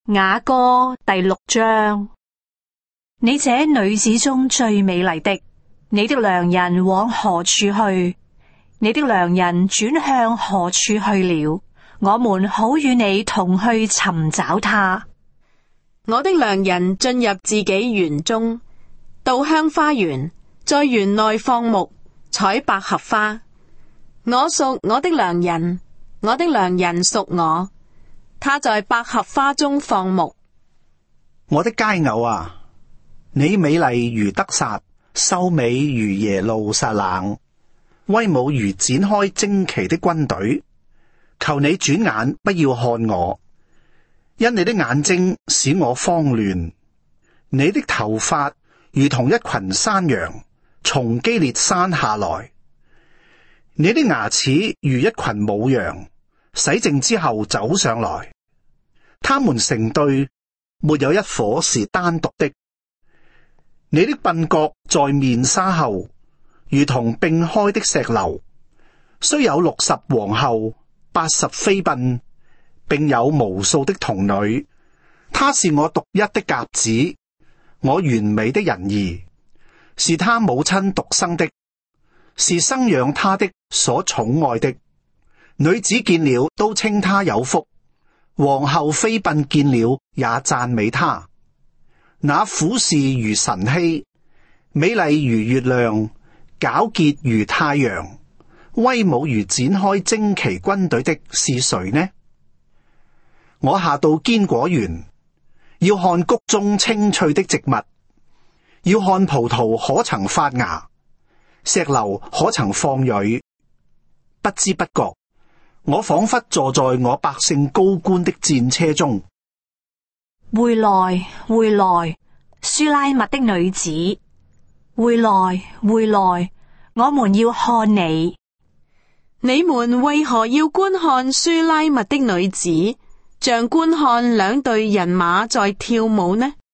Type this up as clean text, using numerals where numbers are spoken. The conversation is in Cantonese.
雅歌第6章。你這女子中最美麗的，你的良人往何處去？你的良人轉向何處去了？我們好與你同去尋找他。 我的良人進入自己園中，到香花園，在園內放牧，採百合花。我屬我的良人，我的良人屬我。他在百合花中放牧。 我的佳偶啊，你美麗如得撒，秀美如耶路撒冷，威武如展開旌旗的軍隊。求你轉眼不要看我，因你的眼睛使我慌亂。你的頭髮如同一群山羊從基列山下來，你的牙齒如一群母羊洗淨之後走上來，他們成對，沒有一夥是單獨的。你的鬢角在面紗後，如同並開的石榴，雖有60皇后，80妃嬪，並有無數的童女。她是我獨一的鴿子，我完美的人兒，是她母親獨生的，是生養她的所寵愛的。女子見了都稱她有福，皇后妃嬪見了也讚美她。那俯視如晨曦，美麗如月亮，皎潔如太陽，威武如展開旌旗軍隊的是誰呢？我下到堅果園，要看谷中青翠的植物，要看葡萄可曾發芽，石榴可曾放蕊。不知不覺，我仿佛坐在我百姓高官的戰車中。 回來，回來，書拉密的女子，回來，回來，我們要看你。 你們為何要觀看書拉密的女子，像觀看2隊人馬在跳舞呢？